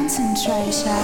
concentration.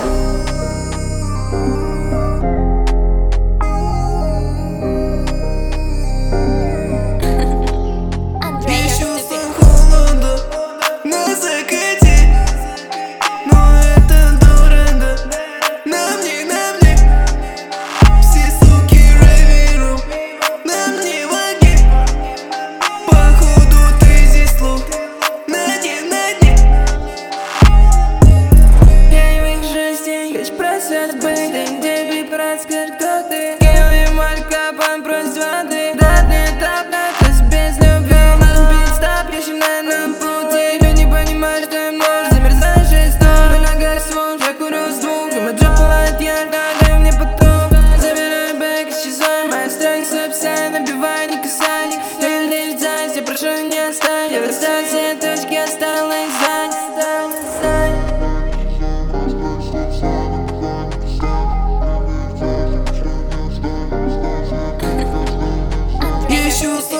Скажи, кто ты? Киви, малька, пан, просит воды. Датный этап, это без любви. Наш бит, стоп, ищем на этом пути. Люди понимают, что им нужно. Замерзаешь из дома, на ногах свой. Я курю с двух, и моя джоп пылает ярко. Дай мне потом, забираю бэк, исчезай. Моя страх, сапся, набивай, не касай. Я лишь здесь, я прошу, не оставь. Я расставил все точки, осталось знать. Ищу